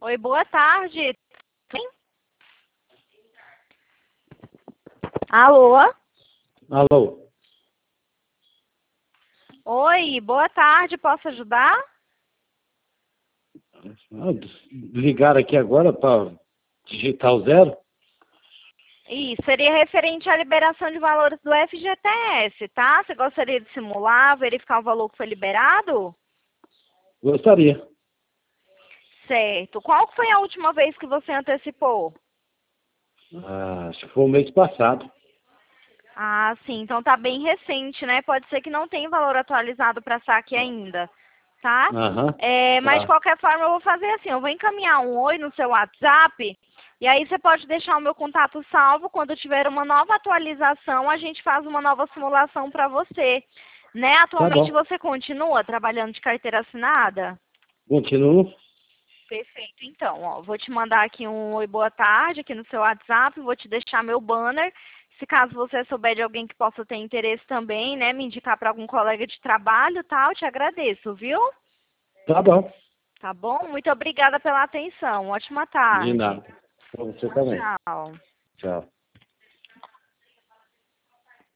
Oi, boa tarde. Sim? Alô? Alô? Oi, boa tarde. Posso ajudar? Ligaram aqui agora para digitar o zero? Isso, seria referente à liberação de valores do FGTS, tá? Você gostaria de simular, verificar o valor que foi liberado? Gostaria. Certo. Qual foi a última vez que você antecipou? Acho que foi o mês passado. Ah, sim. Então tá bem recente, né? Pode ser que não tenha valor atualizado para saque ainda, tá? Aham. Mas de Tá. qualquer forma eu vou fazer assim, eu vou encaminhar um oi no seu WhatsApp e aí você pode deixar o meu contato salvo. Quando tiver uma nova atualização, a gente faz uma nova simulação para você, né? Tá Atualmente bom. você continua trabalhando de carteira assinada? Continuo. Perfeito, então, ó, vou te mandar aqui um oi, boa tarde aqui no seu WhatsApp, vou te deixar meu banner. Se caso você souber de alguém que possa ter interesse também, né, me indicar para algum colega de trabalho, tá? Eu te agradeço, viu? Tá bom. Tá bom? Muito obrigada pela atenção. Ótima De tarde. nada. Para você Tchau, também. tchau. Tchau.